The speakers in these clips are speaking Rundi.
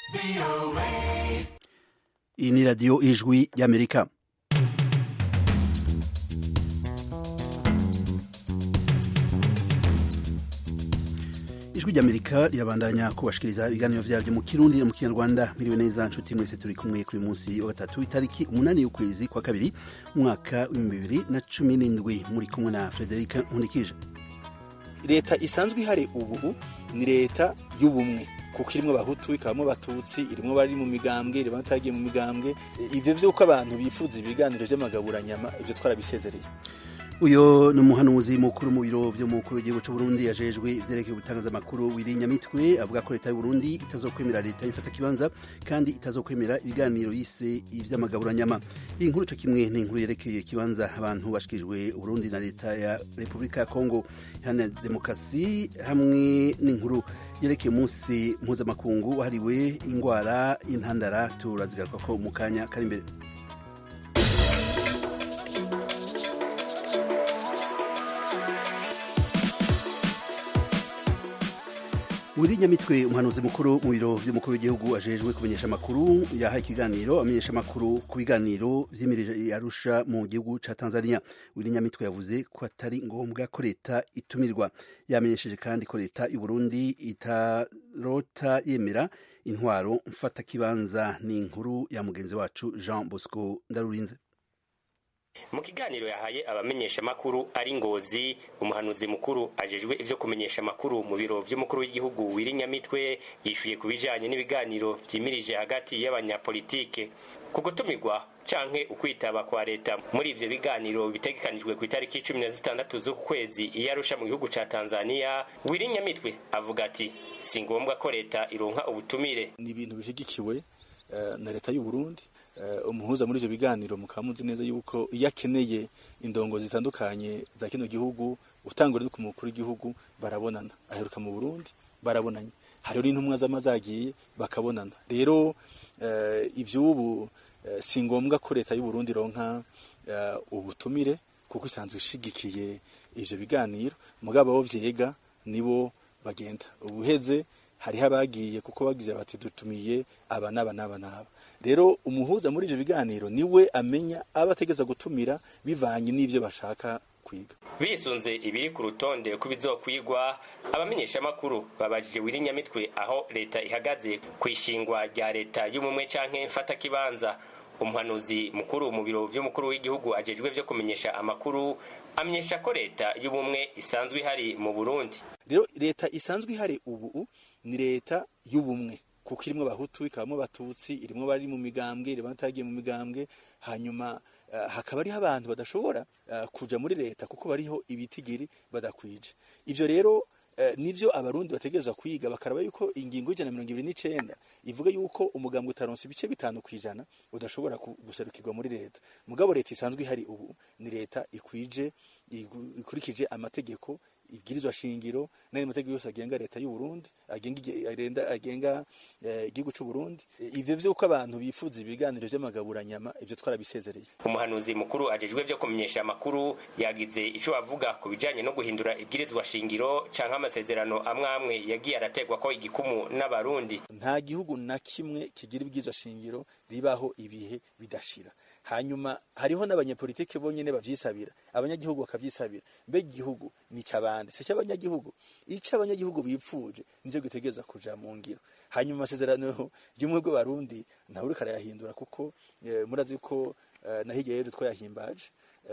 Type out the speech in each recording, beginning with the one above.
Iyi ni radiyo ijwi y'Amerika. Ijwi ry'Amerika rirabandanya kubashikiriza ibiganiro vyaryo mu Kirundi no mu Kinyarwanda. Miriwe neza nshuti mwese, turi kumwe kuri munsi wa gatatu itariki 8 y'ukwezi kwa kabiri umwaka wa 2017, muri kumwe na Frederic Nkundikije. Leta isanzwe ihari ubu ni leta y'ubumwe, kuko irimwo abahutu ikabamwo abatutsi, irimwo bari mu migambwe, irimwo batagiye mu migambwe. Ivyo vyuko abantu bifuza ibiganiro vy'amagaburanyama, ivyo twarabisezereye. Uyo ni umuhanuzi mukuru mu biro vy'umukuru w'igihugu c'u Burundi yajejwe ivyerekeye ubutangazamakuru Wirinyamitwe, avuga ko leta y'u Burundi itazokwemera leta y'ifata kibanza kandi itazokwemera ibiganiro yise ivy'amagaburanyama. Iyi nkuru co kimwe ni inkuru yerekeye kibanza abantu bashikirijwe Burundi na leta ya Republika ya Kongo Iharanira Demokarasi, hamwe n'inkuru yerekeye umunsi mpuzamakungu wahariwe ingwara y'intandara. Turazigaruka ko mu kanya kari imbere. Wirinyamitwe, umuhanuzi mukuru mu biro vy'umukuru w'igihugu ajejwe kumenyesha amakuru, yahaye ikiganiro amenyesha amakuru ku biganiro vyimirije Arusha mu gihugu ca Tanzania. Wirinyamitwe yavuze ko atari ngombwa ko leta itumirwa. Yamenyesheje kandi ko leta y'u Burundi itarota yemera intwaro mfata kibanza. Ni inkuru ya mugenzi wacu Jean Bosco Ndarurinze. Mu kiganiro yahaye abamenyesha makuru ari Ngozi, umuhanuzi mukuru ajejwe ivyo kumenyesha makuru mu biro vy'umukuru w'igihugu Wirinyamitwe yishuye kubijanye n'ibiganiro vyimirije hagati y'abanyapolitike ku gutumirwa canke ukwitaba kwa leta muri ivyo biganiro bitegekanijwe ku itariki 16 z'ukwezi iyarusha mu gihugu ca Tanzania. Wirinyamitwe avuga ati si ngombwa ko leta ironka ubutumire. Ni ibintu bishigikiwe na leta y'u Burundi. Umuhuza muri ivyo biganiro mukamuzi neza yuko yakeneye indongo zitandukanye za kino gihugu, utangura no ku mukuru w'igihugu barabonana, aheruka mu Burundi barabonanye, hariho n'intumwa z'amazagiye bakabonana. Rero ivy'ubu si ngombwa ko leta y'u Burundi ronka ubutumire, kuko isanzwe ishigikiye ivyo biganiro. Mugabo bo vyega nibo bagenda. Ubuheze hariho abagiye kuko bagize bati dutumiye aba naba. Rero umuhuza muri ivyo biganiro niwe amenya abategeza gutumira bivanye n'ivyo bashaka kwiga. Bisunze ibiri ku rutonde ko bizokwigwa, abamenyesha makuru babajije Wirinyamitwe aho leta ihagaze kwishingwa rya leta y'umumwe canke mfata kibanza. Umuhanuzi mukuru mu biro vy'umukuru w'igihugu ajejwe vyo kumenyesha amakuru amenyesha ko leta y'ubumwe isanzwe ihari mu Burundi. Rero leta isanzwe ihari ubu ni leta y'ubumwe, kuko irimwo abahutu ikabamwo abatutsi, irimwo bari mu migambwe, irimwo batagiye mu migambwe. Hanyuma hakaba ariho abantu badashobora kuja muri leta kuko bariho ibitigiri badakwije. Ivyo rero nivyo abarundi bategerezwa kwiga, bakaraba yuko ingingo y'129 ivuga yuko umugambwe utaronse ibice 5% udashobora guserukirwa muri leta. Mugabo leta isanzwe ihari ubu ni leta ikwije, ikurikije amategeko, ibwirizwa shingiro n'andi mategeko yose agenga leta y'u Burundi, agenga igihugu c'u Burundi. Ivyo vyuko abantu bifuza ibiganiro vy'amagaburanyama, ivyo twarabisezereye. Umuhanuzi mukuru ajejwe vyo kumenyesha amakuru yagize ico avuga ku bijanye no guhindura ibwirizwa shingiro canke amasezerano amwe yagiye arategwa ko igikumu n'abarundi. Nta gihugu na kimwe kigira ibwirizwa shingiro ribaho ibihe bidashira. Hanyuma hariho n'abanyapolitike bonyene bavyisabira, abanyagihugu bakavyisabira. Mbe igihugu ni cabandi, se cy'abanyagihugu. Ico abanyagihugu bipfuje nizo gitegeza kuja mu ngiro. Hanyuma amasezerano y'umwe bw'abarundi ntawe uriko arayahindura, kuko murazi ko nahirya rero twayahimbaje.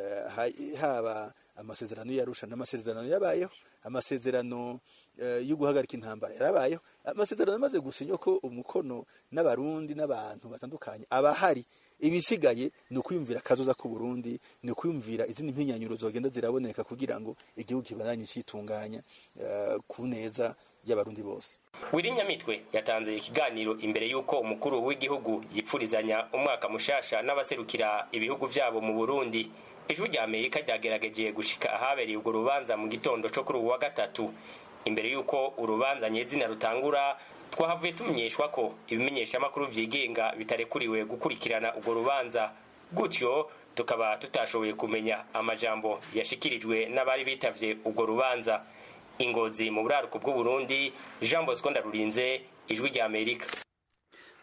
Haba amasezerano y'Arusha n'amasezerano yabayeho, amasezerano yo guhagarika intambara yarabayeho, amasezerano amaze gusinywa ko umukono n'abarundi n'abantu batandukanye abahari. Ibisigaye ni ukuyumvira kazoza ku Burundi, ni ukuyumvira izindi mpinyanyuro zogenda ziraboneka kugira ngo igihugu kibandanye citunganya ku neza y'abarundi bose. Wirinyamitwe yatanze ikiganiro imbere yuko umukuru w'igihugu yipfurizanya umwaka mushasha n'abaserukira ibihugu vyabo mu Burundi. Ijwi rya Amerika ryagerageje gushika ahabereye urwo rubanza mu gitondo co kuri uwa gatatu. Imbere yuko urubanza nyezina rutangura, twahavuye tumenyeshwa ko ibimenyesha makuru vyigenga bitarekuriwe gukurikirana urwo rubanza. Gutyo tukaba tutashoboye kumenya amajambo yashikirijwe n'abari bitavye urwo rubanza. Ingozi mu buraruko bw'u Burundi, Jean Bosco Ndarurinze, Ijwi rya Amerika.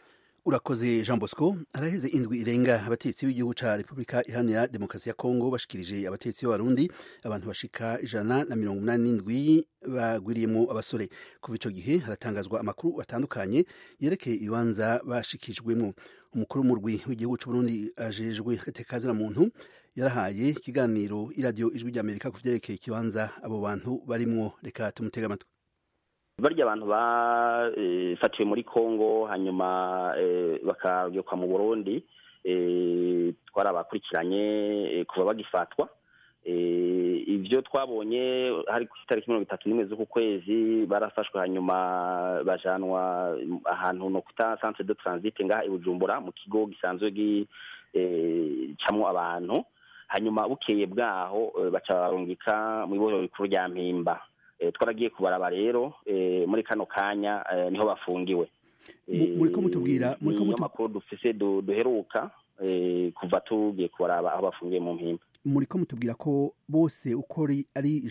urakoze Jean Bosco. Araheze indwi irenga abatetsi b'igihugu ca Republika Iharanira Demokarasi ya Kongo bashikirije abatetsi b'abarundi abantu bashika 187 bagwiriyemo abasore. Kuva ico gihe haratangazwa amakuru atandukanye yerekeye ibanza bashikijwemo. Umukuru w'umurwi w'igihugu c'u Burundi ajejwe agateka muntu yarahaye ikiganiro iradio Ijwi ry'Amerika kuvyerekeye ikibanza abo bantu barimwo. Reka tumutega amatwi. Barya abantu bafatiwe muri Kongo hanyuma bakagyoka mu Burundi twarabakurikiranye kuva bagifatwa. Ivyo twabonye hari ku itariki 31 z'uku kwezi barafashwe hanyuma bajanwa ahantu no kuta centre de transit ngaha i Bujumbura mu kigo gisanzwe camwo abantu, hanyuma bukeye bwaho baca barungika mu ibohero rikuru rya Mpimba. Twaragiye kubaraba rero muri kano kanya niho bafungiwe. Muriko mutubwira amakuru dufise duheruka kuva tugiye kubaraba aho bafungiye mu Mpimba. Muriko mutubwira ko bose uko ari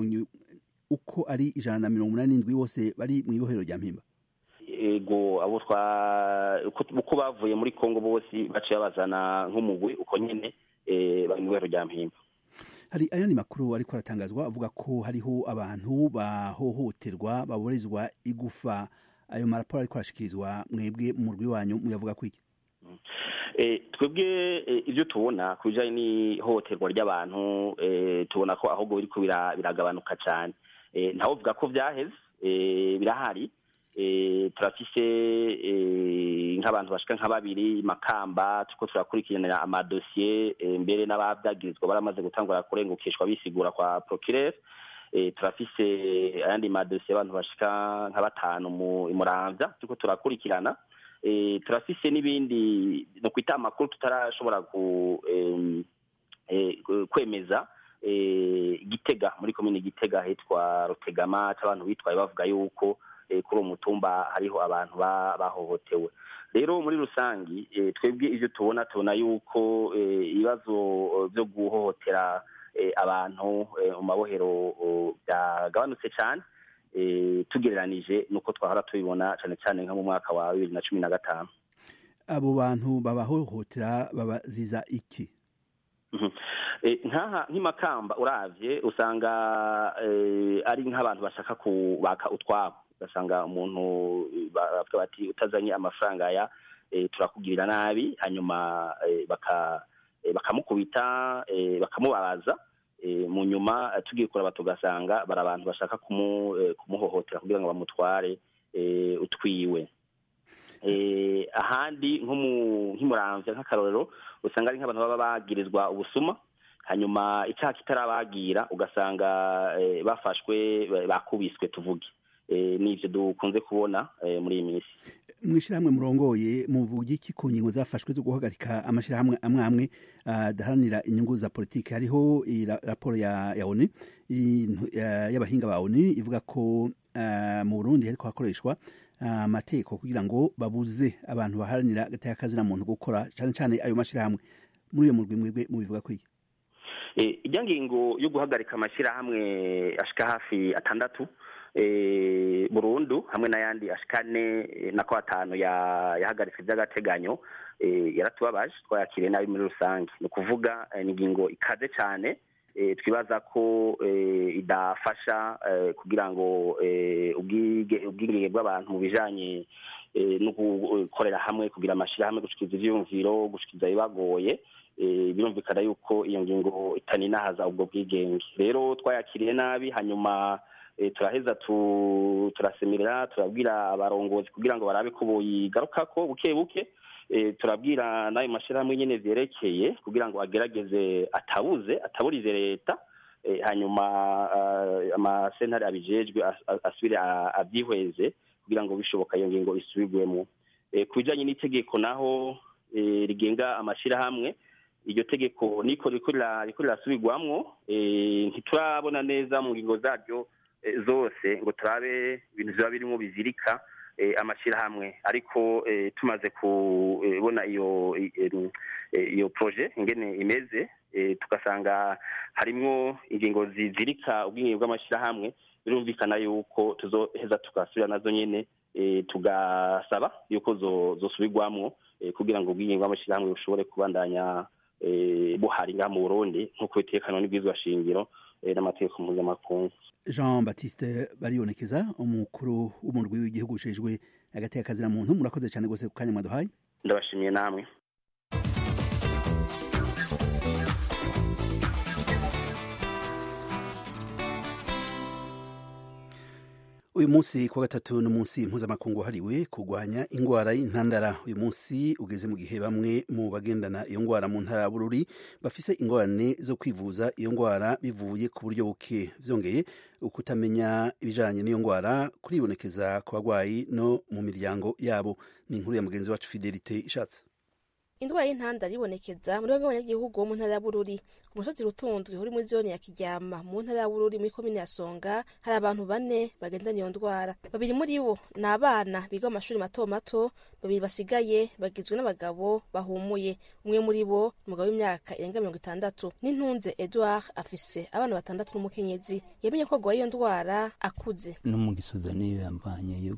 187 bose bari mu ibohero rya Mpimba. Ego abo uko bavuye muri Kongo bose baciye bazana nk'umugwi uko nyene bari mu ibohero rya Mpimba. Hari ayandi makuru ariko aratangazwa avuga ko hariho abantu bahohoterwa baborezwa igufa. Ayo maraporo ariko arashikirizwa mwebwe mu murwi wanyu muyavuga kwiki? Twebwe ivyo tubona kujanye n'ihohoterwa ry'abantu tubona ko ahubwo biriko biragabanuka cyane. Ntawo vuga ko vyaheze, birahari. Turafise nk'abantu bashika nka babiri Makamba tuko turakurikirana amadosiye mbere n'ababyagirizwa baramaze gutangura kurengukishwa bisigura kwa procureur. Turafise ayandi madosiye abantu bashika nka batanu mu Muramvya tuko turakurikirana. Turafise n'ibindi no kwita amakuru tutarashobora kwemeza. Gitega muri komine Gitega hitwa Rutegama abantu bitwaye bavuga yuko kuri umutumba hariho abantu bahohotewe. Rero muri rusangi twebwe ivyo tubona yuko ibibazo byo guhohotera abantu mu mabohero byagabanutse cyane tugereranije nuko twahora tubibona cyane nka mu mwaka wa 2015. Abo bantu babahohotera babaziza iki? Nk'imakamba uravye usanga ari nk'abantu bashaka kubaka utwabo. Ugasanga umuntu bavuga bati utazanye amafaranga ya turakugirira nabi, hanyuma bakamukubita bakamubabaza. Mu nyuma tugiye kuraba tugasanga bari abantu bashaka kumuhohotera kugira ngo bamutware utwiwe. Ahandi nk'Umuramvya nk'akarorero usanga ari nk'abantu baba bagirizwa ubusuma, hanyuma icyaha kitarabagira ugasanga bafashwe bakubiswe tuvuge. Nivyo dukunze kubona muri iyi minsi. Mwishirahamwe murongoye muvuga iki ku ngingo zafashwe zo guhagarika amashirahamwe amwe adaharanira inyungu za politiki? Hariho raporo ya ONU y'abahinga ba ONU ivuga ko mu Burundi hariko hakoreshwa amategeko kugira ngo babuze abantu baharanira agateka kazina muntu gukora cyane ayo mashirahamwe. Muri iyo murwi mwebwe mubivuga kwiki? Ijya ngingo yo guhagarika amashirahamwe ashika hafi 6 burundu hamwe n'ayandi ashikane nako 5 yahagaritse by'agateganyo yaratubabaje twayakiriye nabi muri rusange. No kuvuga ni ingingo ikaze cyane twibaza ko idafasha kugira ngo ubwigenge bw'abantu mu bijanye no gukorera hamwe kugira amashirahamwe gushikiza ivyumviro gushikiza bibagoye. Birumvikana yuko iyo ngingo itaninahaza ubwo bwigenge. Rero twayakiriye nabi, hanyuma turaheza turasemerera turabwira abarongozi kugira ngo barabe ko boyigarukako buke turabwira nayo mashirahamwe nyene vyerekeye kugira ngo agerageze ataburize leta, hanyuma amasentare abijejwe asubire avyihweze kugira ngo bishoboka iyo ngingo isubirwemo. Kubijanye n'itegeko naho rigenga amashirahamwe, iryo tegeko niko rirasubirwamwo, ntiturabona neza mu ngingo zaryo zose ngo turabe ibintu biba birimo bizirika amashirahamwe, ariko tumaze kubona iyo projet ingene imeze tugasanga harimwo ingingo zizirika ubwinge bw'amashirahamwe, birumvikana yuko tuzoheza tugasubira nazo nyene tugasaba yuko zosubirwamwo kugira ngo ubwigenge bw'amashyirahamwe bushobore kubandanya buhari ngaha mu Burundi nk'uko bitekanwa n'ibwirizwa shingiro n'amategeko mpuzamakungu. Jean Baptiste Baribonekeza, umukuru w'umurwi w'igihugu ujejwe hagati y'akazina muntu, murakoze cyane gose ku kanya mwaduhaye. Ndabashimiye namwe. Uyu munsi kwa gatatu n'umunsi mpuzamakungu hariwe kurwanya ingwara y'intandara. Uyu munsi ugeze mu gihe bamwe mu bagendana iyo ngwara mu ntara Bururi bafise ingorane zo kwivuza iyo ngwara bivuye ku buryo buke. Vyongeye ukutamenya ibijanye n'iyo ngwara kuribonekeza ku bagwayi no mu miryango yabo. Ni inkuru ya mugenzi wacu Fidelite Ishatse. Indwara y'intandara ibonekeza muri bamwe abanyagihugu bo mu ntara ya Bururi. Ku musozi Rutundwe uri muri zone ya Kiryama mu ntara ya Bururi muri komine ya Songa hari abantu 4 bagendana iyo ndwara. 2 muri bo ni abana biga mu mashuri mato mato, 2 basigaye bagizwe n'abagabo bahumuye. Umwe muri bo umugabo w'imyaka irenga 60. N'intunze Edouard afise abana 6 n'umukenyezi. Yamenye ko agwaye iyo ndwara akuze. No mu gisoza niyo yambanye yo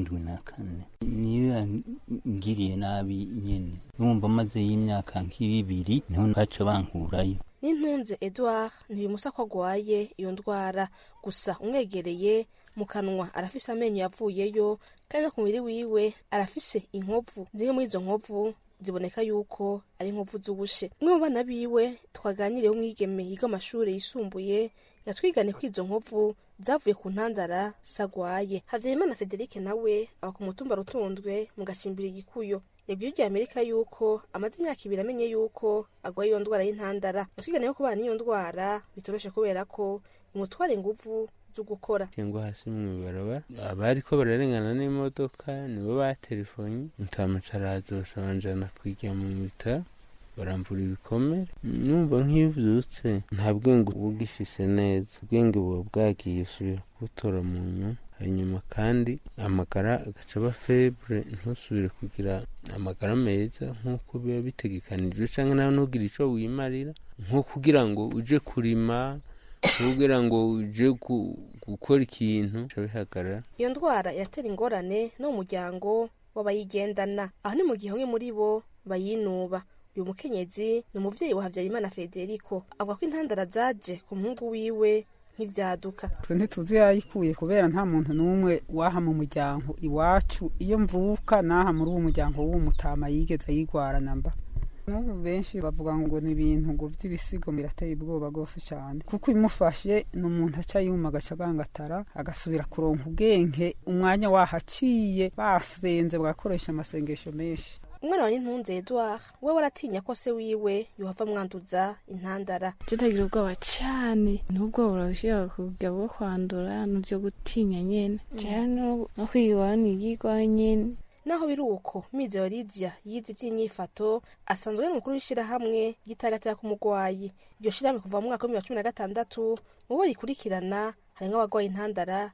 74. Niyo ngiriye nabi nyene. Numva maze y'imyaka nk'ibiri niho ngaca bankurayo. N'intunze Edouard ntibimusa ko agwaye iyo ndwara, gusa umwegereye mu kanwa arafise amenyo yavuyeyo kandi ku mubiri wiwe arafise inkovu. Zimwe muri izo nkovu ziboneka yuko ari inkovu z'ubushe. Umwe mu bana biwe twaganiriye umwigeme yiga amashuri yisumbuye yatwigane ko izo nkovu zavuye ku ntandara sagwaye. Havyarimana Frederic nawe aba ku mutumba Rutundwe mu gacimbiri Gikuyo. Yabwiye ijya Amerika yuko amaze imyaka 2 amenye yuko agwaye iyo ndwara y'intandara. Yatwigane ko bana iyo ndwara bitoroshe kubera ko imutwara inguvu zo gukora. Cyangwa hasi mu barabara abariko bararengana n'imodoka nibo batelefonye mutamatarazo sanjana kwijya mu bitaro barambura ibikomere. Numva nk'ivyutse nta bwenge bugifise neza, ubwenge buba bwagiye usubira gutora mu nyuma. Hanyuma kandi amagara agaca aba febre, ntusubire kugira amagara meza nk'uko biba bitegekanijwe, canke nawe ntugira ico wimarira nko kugira ngo uje kurima, kugira ngo uje gukora ikintu cabihagarara. Iyo ndwara iratera ingorane no mu muryango w'abayigendana, aho ni mu gihe umwe muri bo bayinuba. Uyu mukenyezi ni umuvyeyi wa Havyarimana Federico, avuga ko intandara zaje ku muhungu wiwe nk'ivyaduka. Twe ntituzi yayikuye kubera nta muntu n'umwe waha mu muryango iwacu iyo mvuka naha muri uwo muryango w'umutama yigeze yigwara namba. N'ubu benshi bavuga ngo ni ibintu ngo vy'ibisigo birateye ubwoba gose cyane, kuko imufashe n'umuntu aca yuma agaca gangatara agasubira kuronka ubwenge umwanya wahaciye basenze bagakoresha amasengesho menshi. Umwana wa N'intunze Edouard we waratinya ko se wiwe yohava mwanduza intandara. Tutagira ubwoba cyane, nubwo burashobora kujya bwo kwandura n'byo gutinya nyene. Cyane no kwiwa nigirwa nyene. Naho biruko Mizero Lydia yize iby'inyifato asanzwe ari mukuru w'ishira hamwe gitagatira ku mugwayi. Iryo shirahamwe kuva mu mwaka wa 2016 mu bo rikurikirana harimo abagwaye intandara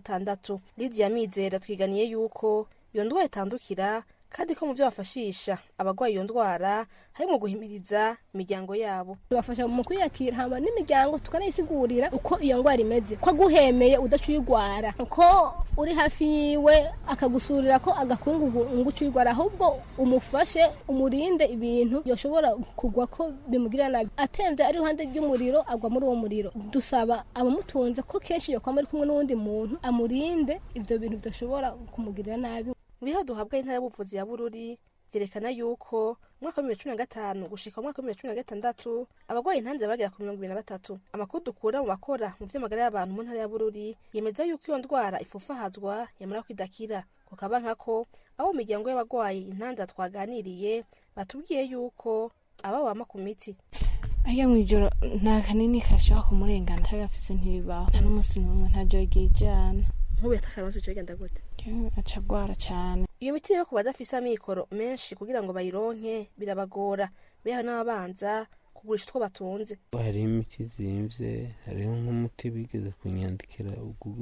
16. Lydia Mizero twiganiye yuko iyo ndwara itandukira kandi ko mu byo bafashisha abagwaye iyo ndwara harimo guhimiriza imiryango yabo. Bafasha mu kwiyakira hama n'imiryango tukanayisigurira uko iyo ndwara imeze, ko guhemeye udacuyigwara, uko uri hafi yiwe akagusurira ko agakungugu ngucuyigwara, ahubwo umufashe umurinde ibintu yoshobora kugwa ko bimugira nabi. Atemvye ari ruhande ry'umuriro agwa muri uwo muriro. Dusaba abamutunze ko kenshi yo kwamara kumwe n'undi muntu amurinde ivyo bintu bidashobora kumugirira nabi. Biho duhabwa intara y'ubuvuzi ya Bururi vyerekana yuko mwaka wa 2015 gushika mwaka wa 2016 abagwaye intandara bagera ku 23. Amakuru dukura mu bakora mu vy'amagara y'abantu mu ntara ya Bururi yemeza yuko iyo ndwara ifufahazwa yamara kwidakira. Kukaba nkako abo miryango y'abagwaye intandara twaganiriye batubwiye yuko aba bama ku miti. Aya mwijoro nta kanini kashobora kumurengana tagafise ntibibaho. Nta n'umusi n'umwe ntajogijana. Nk'ubu yatakaronse cyo genda gute? Acagwara cyane. Iyo miti yo kubadafisa amikoro menshi kugira ngo bayironke birabagora. Beho n'abanza kugurisha utwo batunze. Hari imiti zimvye, hariho nk'umuti bigeze kunyandikira ugugu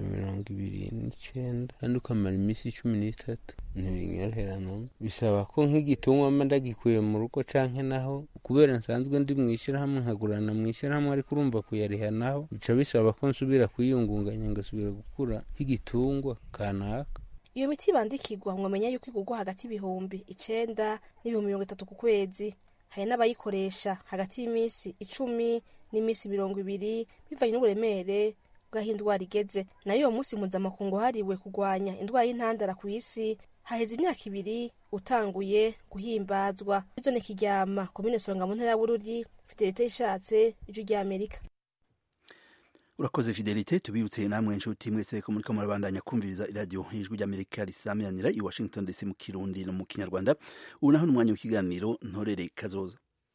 29 kandi ukamara imisi 13 ntibinyorohera no. Bisaba ko nk'igitungwa ndagikuye mu rugo canke naho kubera nsanzwe ndi mwishira hamwe nkagurana mwishira hamwe ariko urumva kuyariha naho bica bisaba ko nsubira kwiyungunganya ngasubira gukura nk'igitungwa kanaka. iyo miti bandikirwa mwamenya yuko igurwa hagati y'ibihumbi 9 n'ibihumbi 30 ku kwezi. Hari n'abayikoresha hagati y'imisi 10 n'imisi 20 bivanye n'uburemere bw'aho indwara igeze. Nayo uwo munsi mpuzamakungu hariwe kurwanya indwara y'intandara ku isi haheze imyaka 2 utanguye guhimbazwa. Zone Kiryama, komine Songa mu ntara ya Bururi, Fidelite Ishatse, Ijwi rya Amerika. Urakoze Fidelite, tubibutse namwe inshuti mwese ko muriko murabandanya kumviriza iradiyo Ijwi rya Amerika risamiranira i Washington DC mu Kirundi no mu Kinyarwanda. Ubu naho n'umwanya w'ikiganiro Ntorere Kazoza.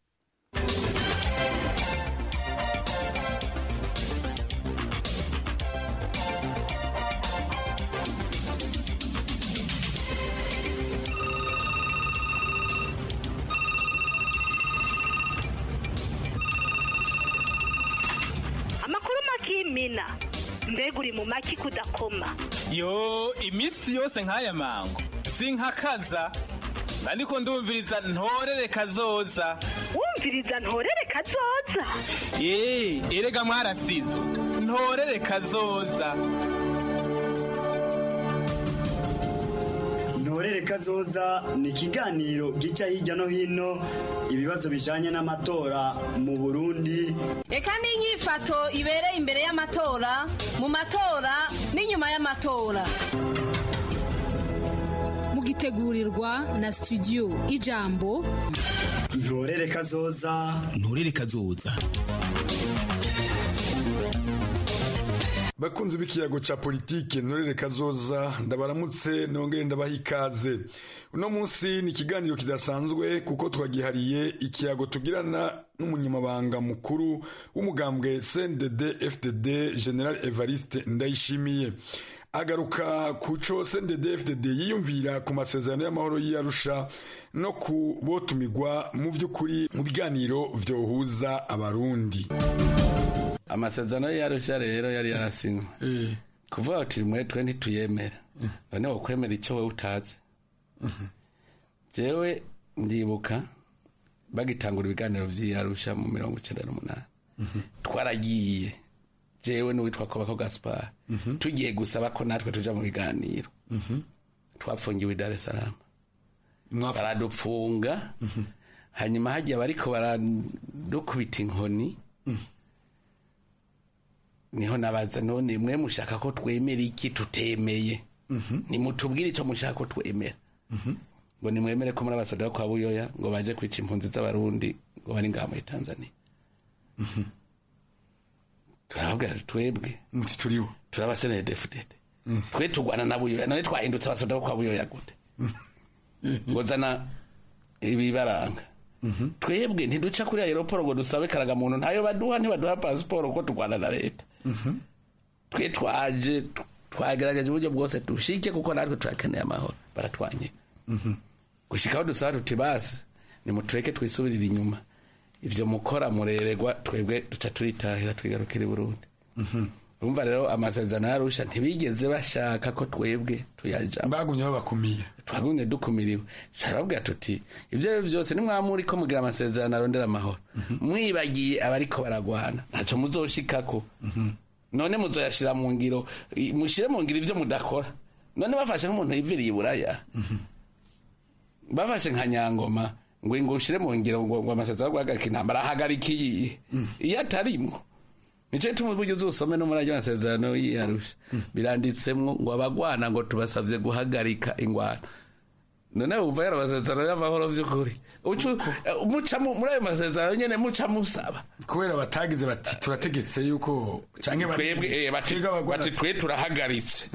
Mina mbega uri mu maki kudakoma yo imisi yose nk'aya mango sinkakaza ariko ndumviriza Ntorere Kazoza. Wumviriza Ntorere Kazoza? Erega mwarasizo Ntorere Kazoza. Ntorere Kazoza ni ikiganiro gica hirya no hino ibibazo bijanye n'amatora mu Burundi. Eka n'inyifato ibereye imbere y'amatora, mu matora n'inyuma y'amatora. Mugitegurirwa na studio Ijambo. Ntorere Kazoza. Ntorere Kazoza. Bakunzi b'ikiyago ca politike Ntorere Kazoza, ndabaramutse nongere ndabaha ikaze. Uno munsi ni ikiganiro kidasanzwe kuko twagihariye ikiyago tugirana n'umunyamabanga mukuru w'umugambwe CNDD FDD General Evariste Ndayishimiye. Agaruka kuco CNDD FDD yiyumvira ku masezerano y'amahoro y'Arusha no kubotumigwa mu vy'ukuri mu biganiro vyohuza abarundi. Amasezerano y'Arusha rero yari yarasinywe kuvuga ati mwe twe ntituyemera none wokwemera icyo we utazi. Jewe ndibuka bagitangura ibiganiro vy'Arusha mu 1998 twaragiye jewe n'uwitwa Kobako Gaspar tugiye gusaba ko natwe tuja mu biganiro twafungiwe Dar es Salaam baradupfunga hanyuma hagiye bariko baradukubita inkoni niho nabaza none mwe mushaka ko twemera iki tutemeye nimutubwire icyo mushaka ko twemera ngo nimwemere ko muri abasoda kwa Buyoya ngo baje kwica impunzi z'abarundi ngo bari ngaha muri Tanzania. Turababwira twebwe muti turiwo turabasene defudede twe tugwana na Buyoya none twahindutse abasoda kwa Buyoya gute ngo zana ibibaranga twebwe ntiduca kuri aeroport ngo dusabe karaga muntu ntayo baduha ntibaduha passport uko tugwana na leta. Twe twaje twagerageje uburyo bwose dushike kuko natwe turakeneye amahoro baratwanye gushikaho dusaba tuti basi nimutureke twisubirira inyuma ivyo mukora mureregwa twebwe duca turitahira twigarukira i Burundi. Urumva rero amasezerano y'Arusha ntibigeze bashaka ko twebwe tuyaja bagumye bakumiye twagumye dukumiriwe carababwira tuti ivyo byose nimwamuri ko mugira amasezerano arondera amahoro mwibagiye abariko baragwana ntaco muzoshikako none muzoyashira mu ngiro mushire mu ngiro ivyo mudakora. None bafashe nk'umuntu yiviriye Buraya bafashe nka Nyangoma ngo ushire mu ngiro ngo amasezerano guhagarika intambara ahagarikiye iyo atarimwo nico tumuvuge uzusome no muri amasezerano y'Arusha biranditsemwo ngo abagwana ngo tubasavye guhagarika ingwana. None umva yara amasezerano y'amahoro vy'ukuri muca muri ayo masezerano nyene muca musaba kubera batagize bati turategetse yuko canke bati twe turahagaritse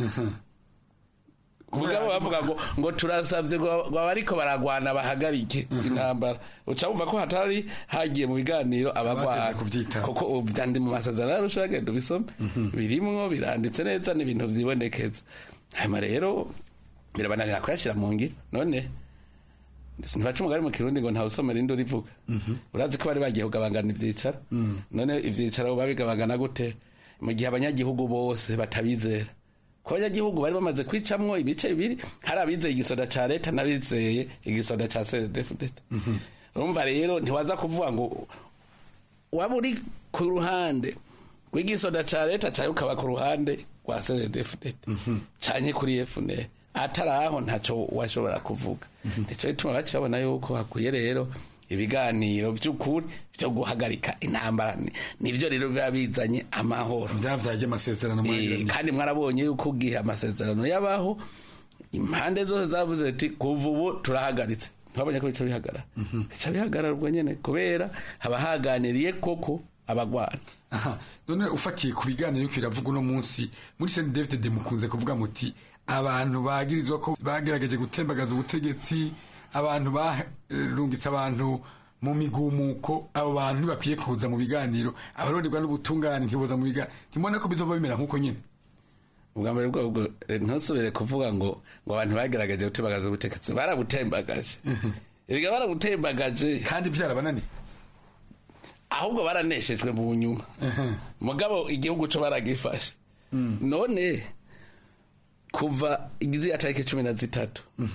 Mugabo bavuga ngo turasavye ngo bariko baragwana bahagarike intambara. Uca umva ko hatari hagiye mu biganiro abagwana kuko ubyandi mu masezerano y'Arusha gendo bisome birimwo biranditse neza n'ibintu vyibonekeza. Hanyuma rero birabananira kuyashira mu ngiro. None sinfaca umugari mu Kirundi ngo ntawusomera induru ivuga. Urazi ko bari bagiye kugabangana ivyicaro. None ivyicaro babigabagana gute mu gihe abanyagihugu bose batabizera. Abanyagihugu bari bamaze kwicamwo ibice bibiri, hari abizeye igisoda ca leta n'abizeye igisoda ca CNDD. Urumva rero ntiwaza kuvuga ngo waba uri ku ruhande rw'igisoda ca leta cayo ukaba ku ruhande rwa CNDD canke kuri FNL. atari aho ntacyo washobora kuvuga nicyo gituma baca babona yuko hakwiye rero ibiganiro by'ukuri byo guhagarika intambara nivyo rero biba bizanye amahoro byavyaje amasezerano kandi mwarabonye yuko ugihe amasezerano yabaho impande zose zavuze ati kuva ubu turahagaritse ntibabonye ko bica bihagarara ubwo nyene kubera haba haganiriye koko abagwana. None ufatiye ku biganiro biravuga uno munsi muri Saint David de mukunze kuvuga muti abantu bagirizwa ko bagerageje gutembagaza ubutegetsi, abantu barungitse abantu mu migumuko, abo bantu bakwiye kuza mu biganiro, abaronderwa n'ubutungane ntiboza mu biganiro. Ntimubona ko bizova bimera nkuko nyene? Ubwa mbere bwo ntusubire kuvuga ngo abantu bagerageje gutembagaza ubutegetsi, barabutembagaje. Erega barabutembagaje kandi byarabanani. Ahubwo baraneshejwe mu nyuma. Mugabo igihugu cyo baragifashe. None kuva igizi atarike 13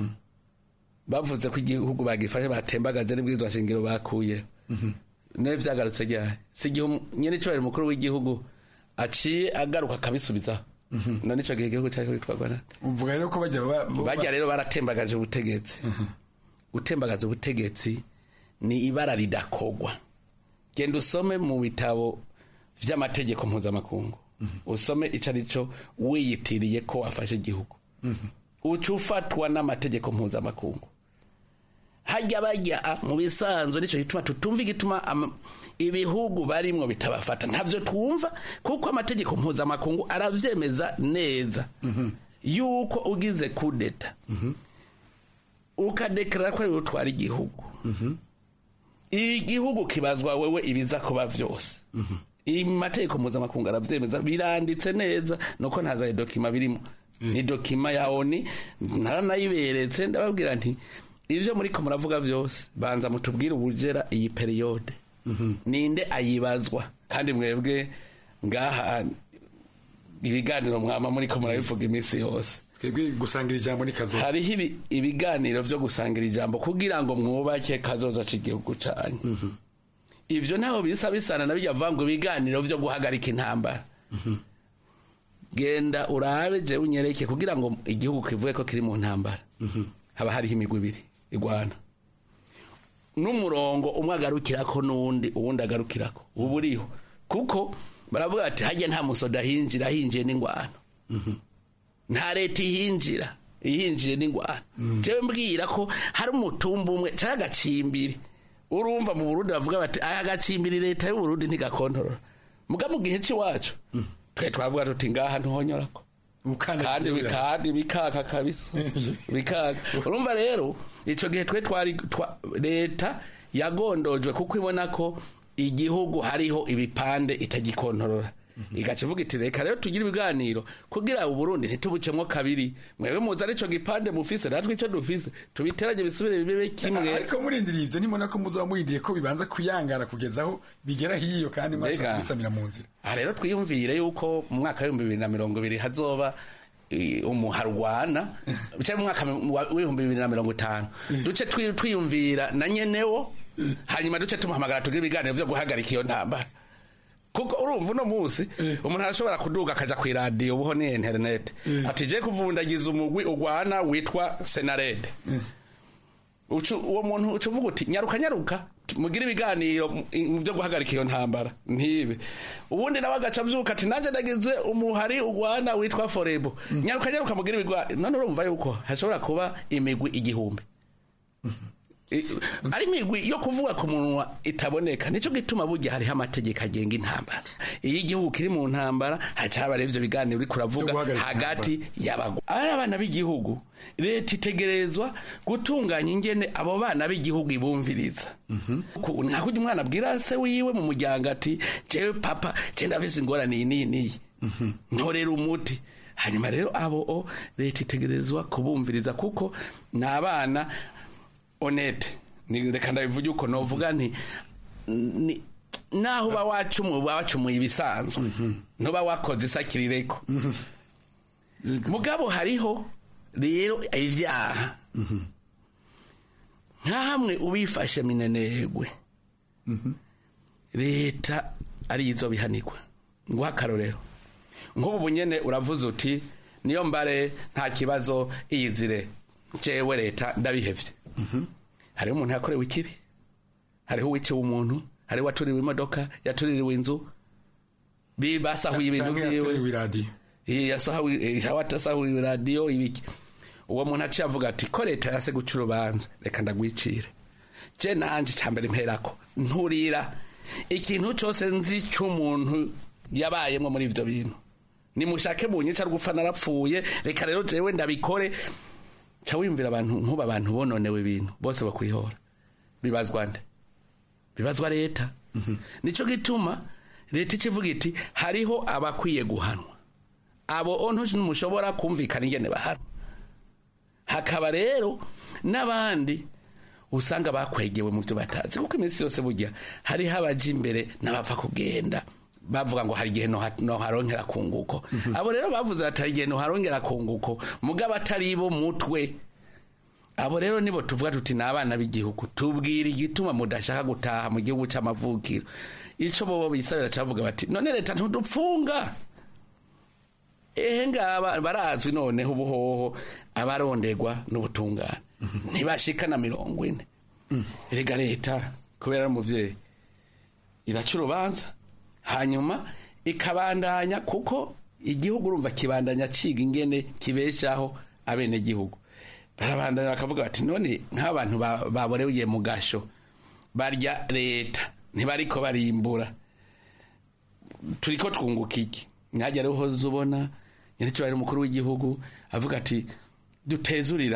bavuze ko igihugu bagifashe batembagaje n'ibwirizwa shingiro bakuye. Ne vyagarutse rya si igihugu nyene cyo mukuru w'igihugu aciye agaruka kabisubiza. None ico gihugu cyari kwitwagwa na. Uvuga rero ko bajya rero baratembagaje ubutegetsi. Gutembagaza ubutegetsi ni ibara ridakogwa. Genda usome mu bitabo vy'amategeko mpuzamakungu. Usome icarico wiyitiriye ko wafashe igihugu. Ucufatwa n'amategeko mpuzamakungu. Hajya bajya mu bisanzwe nico gituma tutumva igituma ibihugu barimwo bitabafata. Ntavyo twumva kuko amategeko mpuzamakungu aravyemeza neza. Yuko ugize kudeta. Ukadeklara ko ari utwara igihugu. Igihugu kibazwa wewe ibiza kuba vyose. Imateko mpuzamakungu aravyemeza biranditse neza nuko ntaza dokima birimo. Ni dokima ya ONU naranayiberetse ndababwira nti ivyo muri ko muravuga vyose banza mutubwire ubujera iyi periode. Ninde ayibazwa kandi mwebwe ngaha ibiganiro mwama muri ko murabivuga iminsi yose. Twebwe gusangira ijambo ni kazo. Hariho ibiganiro vyo gusangira ijambo kugira ngo mwubake kazoza c'igihugu canyu. Ivyo naho bisana nabijya vango ibiganiro vyo guhagarika intambara. Genda urabe je unyereke kugira ngo igihugu kivuye ko kiri mu ntambara. Haba hariho imigwi ibiri igwana. N'umurongo umwe agarukirako n'uwundi uwundi agarukirako. Ubu uriho kuko baravuga ati hajya nta musoda hinjira hinjiye n'ingwano. Nta leta ihinjire n'ingwano. Je mbwira ko hari umutumba umwe cyagacimbiri. Urumva mu Burundi bavuga bati aya gacimbiri leta y'u Burundi ntigakontorora. Muga mu gihe ci wacu twe twavuga tuti ngaha ntuhonyorako. Kandi bikaka kabisa. Bikaka. Urumva rero ico gihe twe twari leta yagondojwe kuko ibona ko igihugu hariho ibipande itagikontorora. Igacivuga iti reka rero tugira ibiganiro kugira u Burundi ntitubucemwo kabiri. Mwewe muza arico gipande mufise natwe ico dufise tubiteranye bisubire bibe kimwe. Ariko murindiriye ivyo nimona ko muzo murindiye ko bibanza kuyangara kugezaho bigera hiyo kandi mashaka bisamira mu nzira. Rero twiyumvire yuko mu mwaka wa 2020 hazoba umuharwana bicaye mu mwaka wa 2050 duce twiyumvira na nyenewo hanyuma duce tumuhamagara tugira ibiganiro vyo guhagarika iyo ntambara. Kuko urumva uno munsi umuntu arashobora kuduga akaja ku radio buho ni internet ati je kuvundagiza umugwi ugwana witwa Senarede. Uwo muntu ucuvuga uti nyaruka mugira ibiganiro byo guhagarika iyo ntambara ntibe. Ubundi nawe agaca vyuka ati nanje ndagize umuhari ugwana witwa Forebo. Nyaruka mugira ibiganiro. None urumva yuko hashobora kuba imigwi igihumbi. Ari migwi yo kuvuga ku munwa itaboneka nico gituma burya hari amategeko agenga intambara. Iyo igihugu kiri mu ntambara hacaba revyo biganiro uri kuravuga hagati y'abagwa. Abana b'igihugu leta itegerezwa gutunganya ingene abo bana b'igihugu ibumviriza. Ntakujya umwana abwira se wiwe mu muryango ati jewe papa cenda vese ingorane ni ntorera umuti. Hanyuma rero abo leta itegerezwa kubumviriza kuko n'abana honete ni reka ndabivuge uko novuga nti naho ba wacumuye ibisanzwe no ba wakoze isakirireko. Mugabo hariho rero ivyaha nta hamwe ubifashe minenegwe leta ari izo bihanirwa. Ngo akarorero nk'ubu bunyene uravuze uti niyo mbare nta kibazo iyizire jewe leta ndabihevye hariho umuntu yakorewe ikibi hariho uwiciwe umuntu hariho waturiwe imodoka yatuririwe inzu bibasahuye ibintu vyiwe yasahuye radio ibiki uwo muntu aciye avuga ati ko leta yase guca urubanza reka ndagwicire je nanje cambere mperako nturira ikintu cyose nzi cy'umuntu yabayemwe muri ivyo bintu nimushake bunyica rugupfa narapfuye reka rero jewe ndabikore ca wimvira abantu nkuba abantu bononewe ibintu bose bakwihora bibazwa nde bibazwa leta nico gituma leta ikivuga iti hariho abakwiye guhanwa abo onto numushobora kumvikana ingene bahanwa hakaba rero n'abandi usanga bakwegewe mu byo batazi kuko iminsi yose burya hari habaje imbere n'abapfa kugenda bavuga ngo hari igihe no harongera kunguko abo rero bavuze ati hari igihe no harongera kunguko mugabo atari bo mutwe abo rero nibo tuvuga tuti n'abana b'igihugu tubwira igituma mudashaka gutaha mu gihugu cy'amavukiro ico bobo bisabira cavuga bati none leta ntudupfunga ngaba barazwi noneho ubuhoho abarondegwa n'ubutungane ntibashika na 40 erega leta kubera umuvyeyi iraca urubanza hanyuma ikabandanya kuko igihugu urumva kibandanya ciga ingene kibeshaho abene gihugu barabandanya bakavuga bati none nk'abantu baboreye mu gasho barya leta ntibariko barimbura turiko twunguka iki nkajya rero zubona nyaricyo ari umukuru w'igihugu avuga ati dutezurira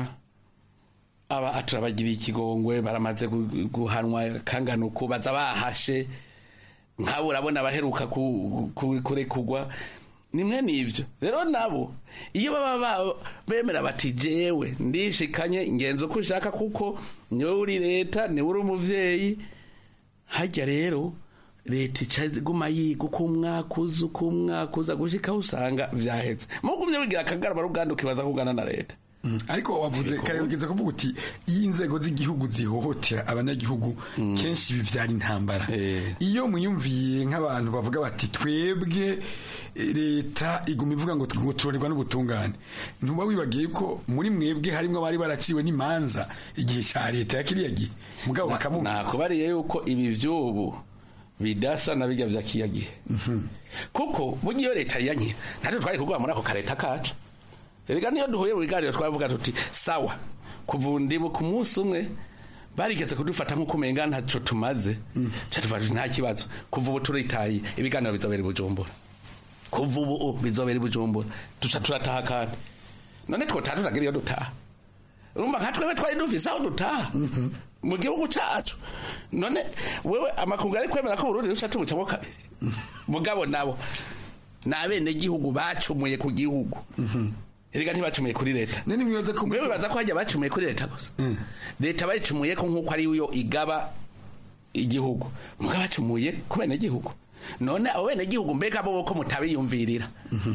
aba aturabagira ikigongwe baramaze guhanwa kangana uko baza bahashe nkabo urabona baheruka kurekugwa nimwe nivyo rero nabo iyo baba bemera bati jewe ndishikanye ingenzo ko ushaka kuko niwe uri leta niwe uri umuvyeyi hajya rero leta icaze guma yiga kumwakuza gushika usanga vyaheze mugumye wigira akagara baruganda ukibaza kugana na leta ariko wavuze kare ugeze kuvuga uti iyo inzego z'igihugu zihohotera abanyagihugu kenshi bivyara intambara iyo muyumviye nk'abantu bavuga bati twebwe leta iguma ivuga ngo turorerwa n'ubutungane ntuba wibagiye ko muri mwebwe harimwo bari baraciwe n'imanza igihe ca leta yakiriya gihe mugabo bakamuvuga nakubariye yuko ibi vyubu bidasa na bijya vya kiyagihe kuko bugiyo leta yanyi natwe twari kugwa muri ako kareta kacu erega niyo duhuye mu biganiro twavuga tuti sawa kuvundibo ku munsi umwe barigeze kudufata nk'uko umenga ntaco tumaze cyatufaje nta kibazo kuva ubu turitaye ibiganiro bizobera Bujumbura kuva ubu bizobera Bujumbura tuca turataha kandi none twotatu nagira iyo dutaha urumva nka twebwe twari dufise aho dutaha mu gihugu cacu none wewe amakungu ari kwemera ko Burundi ruca tubucamo kabiri mugabo nabo nabene gihugu bacumuye ku gihugu erega ntibacumuye kuri leta nene mwibaza ko mwe baza ko hajya bacumuye kuri leta gusa leta bayicumuye ko nkuko ari yo igaba igihugu mugabo bacumuye ku bene gihugu none abo bene gihugu mbega bo ko mutabiyumvirira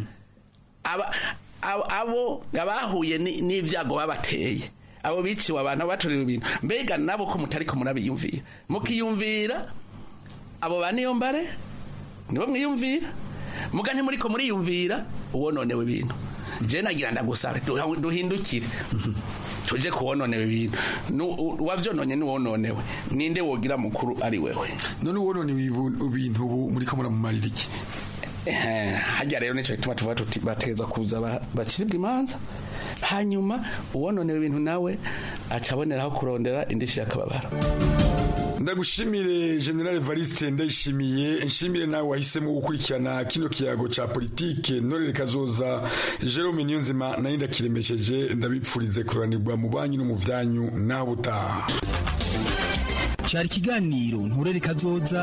abo abahuye n'ivyago babateye abo biciwe abantu baturira ibintu mbega nabo ko mutari ko murabiyumvira mukiyumvira abo baniyo mbare nibo mwiyumvira muga nti muri ko muriyumvira uwononewe ibintu je nagira ndagusaba duhindukire tuje kuwononewe ibintu wavyononye ni wononewe ninde wogira mukuru ari wewe none wononewe ibintu muri ko muramumarira iki hajya rero nico gituma tuvuga tuti bateza kuza baciribwa imanza hanyuma uwononewe ibintu nawe acaboneraho kurondera indishi yakababara ndagushimire General Evariste ndayishimiye nshimire nawe wahisemo gukurikirana kino kiyago ca politike Ntorere Kazoza Jerome Niyonzima nayo ndakiremesheje ndabipfurize kuranirwa mu banyu no mu vyanyu naho butaha cyari ikiganiro Ntorere Kazoza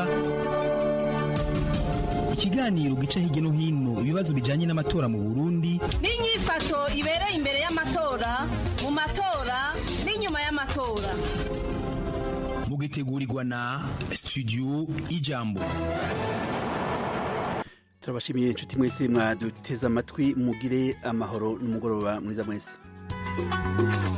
ikiganiro gica hirya no hino ibibazo bijanye n'amatora mu Burundi n'inyifato ibereye imbere y'amatora mu matora n'inyuma y'amatora mugitegurirwa na Studio Ijambo. Turabashimiye inshuti mwese mwaduteze amatwi mugire amahoro n'umugoroba mwiza mwese.